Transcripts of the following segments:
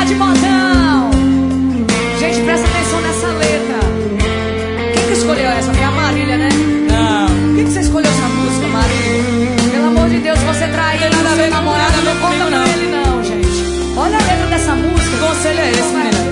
de modão. Gente, presta atenção nessa letra. Quem que escolheu essa? Foi a Marília, né? Não. Por que você escolheu essa música, Marília? Pelo amor de Deus, você traiu Não tem nada a ver, namorada, não conta comigo, com não. ele não, gente. Olha a letra dessa música. Que conselho é esse, menina?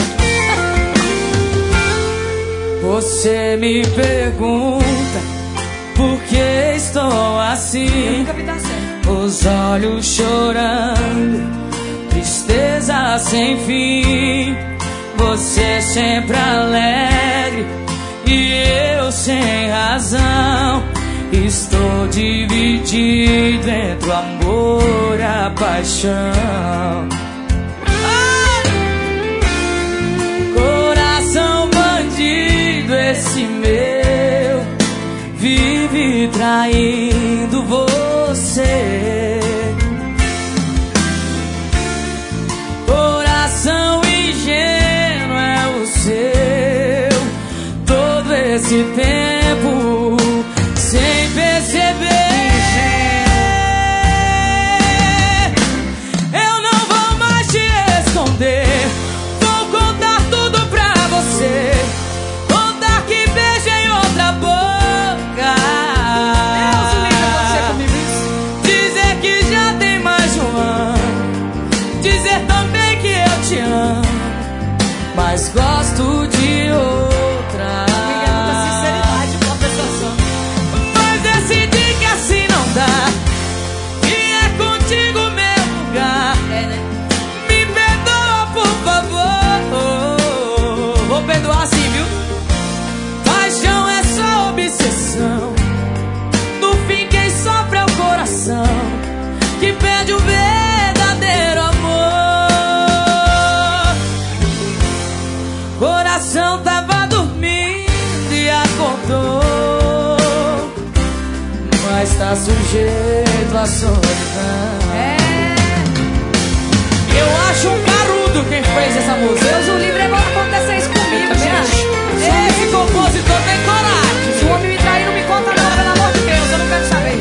Você me pergunta por que estou assim, Nunca vi dar certo. os olhos chorando, tristeza sem fim. Você sempre alegre e eu sem razão. Estou dividido entre o amor e a paixão. Coração bandido esse meu, vive traindo você. Coração ingênuo é o seu, todo esse tempo sem perceber. Eu não vou mais te esconder, vou contar tudo pra você. Contar que beijei outra boca. Deus me livre você comigo isso. Dizer que já tem mais de um ano. Dizer também que eu te amo, mas gosto de outra. Obrigada da sinceridade, compensação. Mas decidi que assim não dá, e é contigo meu lugar. É, né? Me perdoa, por favor. Vou perdoar sim, viu? Paixão é só obsessão. No fim quem sofre é o coração, que perde o verdadeiro amor. Coração tava dormindo e acordou, mas tá sujeito à solidão. É. Eu acho um carudo quem fez essa música. Deus o livre, agora acontecer isso comigo, gente. Esse compositor tem coragem. Se o homem me trair, não me conta não, pelo amor de Deus, eu não quero saber.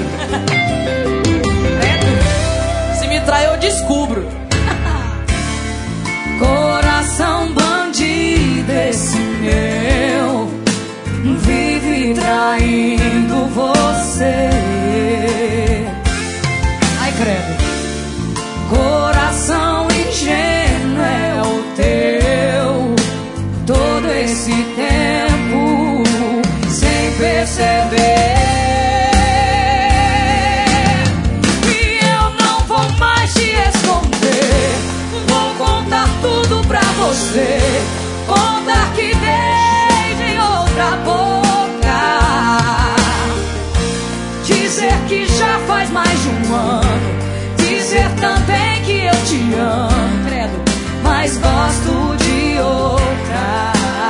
Se me trair, eu descubro. Coração bandido esse meu, vive traindo você. Ai, credo. Coração ingênuo é o teu, todo esse tempo sem perceber. E eu não vou mais te esconder, vou contar tudo pra você. Contar que beijei outra boca, dizer que já faz mais de um ano, dizer também que eu te amo, credo, mas gosto de outra.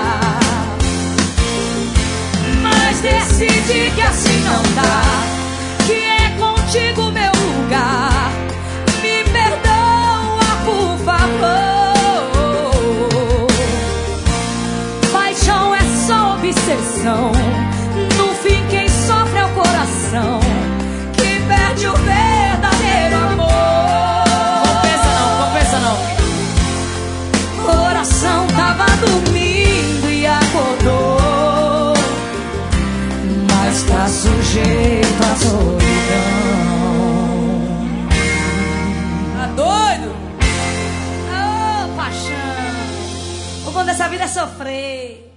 Mas decidi que assim não dá, que é contigo meu lugar. Me perdoa, por favor. Paixão é só obsessão, no fim quem sofre é o coração, que perde o verdadeiro amor. Compensa não. Coração tava dormindo e acordou, mas tá sujeito à solidão. Tá doido? Ô, paixão, o bom dessa vida é sofrer.